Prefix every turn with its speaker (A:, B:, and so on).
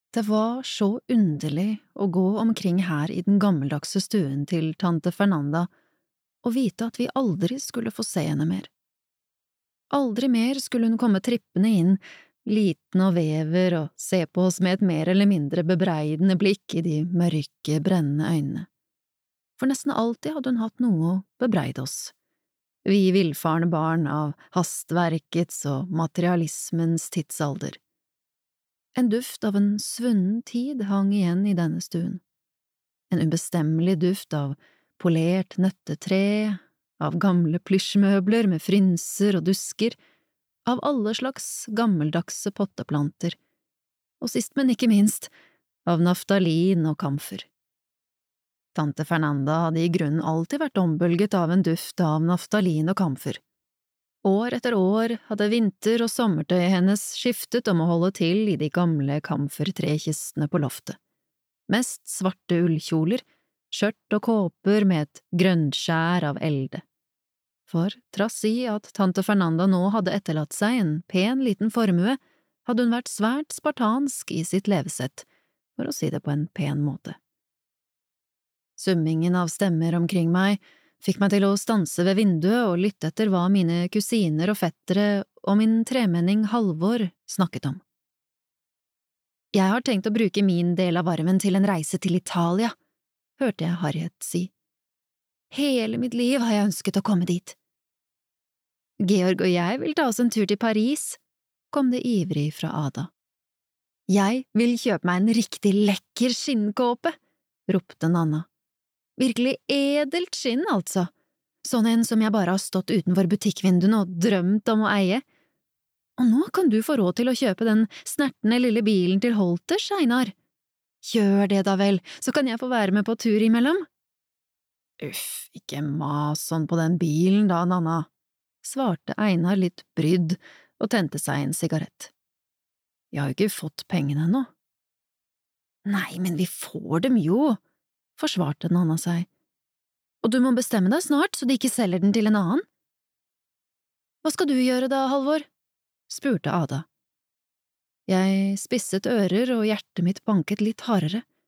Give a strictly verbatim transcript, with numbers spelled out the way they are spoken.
A: Det var så underlig å gå omkring her i den gammeldagse stuen til tante Fernanda og vite at vi aldri skulle få se henne mer. Aldri mer skulle hun komme trippende inn, liten og vever, og se på oss med et mer eller mindre bebreidende blikk i de mørke, brennende øynene. For nesten alltid hadde hun hatt noe å bebreide oss. Vi villfarne barn av hastverkets og materialismens tidsalder. En duft av en svunnen tid hang igjen i denne stuen. En ubestemmelig duft av polert nøttetre, av gamle plysjmøbler med frynser og dusker, av alle slags gammeldagse potteplanter, og sist, men ikke minst, av naftalin og kamfer. Tante Fernanda hadde i grunnen alltid vært ombølget av en duft av naftalin og kamfer. År etter år hadde vinter- og sommertøyet hennes skiftet om å holde til i de gamle kamfertrekistene på loftet. Mest svarte ullkjoler, skjørt og kåper med et grønnskjær av elde. For trass i at tante Fernanda nå hadde etterlatt seg en pen liten formue, hadde hun vært svært spartansk i sitt levesett, for å si det på en pen måte. Summingen av stemmer omkring meg fikk meg til å stanse ved vinduet og lytte etter hva mine kusiner og fettere og min tremenning Halvor snakket om. Jeg har tenkt å bruke min del av arven til en reise til Italia, hørte jeg Harriet si. Hele mitt liv har jeg ønsket å komme dit. Georg og jeg vil ta oss en tur til Paris, kom det ivrig fra Ada. Jeg vil kjøpe meg en riktig lekker skinnkåpe, ropte Nanna. Virkelig edelt skinn, altså. Sånn en som jeg bare har stått utenfor butikkvinduene og drømt om å eie. Og nå kan du få råd til å kjøpe den snertne lille bilen til Holters, Einar. Gjør det da vel, så kan jeg få være med på tur imellom. Uff, ikke mas sånn på den bilen da, Nanna, svarte Einar litt brydd og tente seg en sigarett. Jeg har jo ikke fått pengene ennå. Nei, men vi får dem jo, forsvarte Nanna seg. Og du må bestemme deg snart, så de ikke selger den til en annen. Hva skal du gjøre da, Halvor? Spurte Ada. Jeg spisset ører og hjertet mitt banket litt hardere.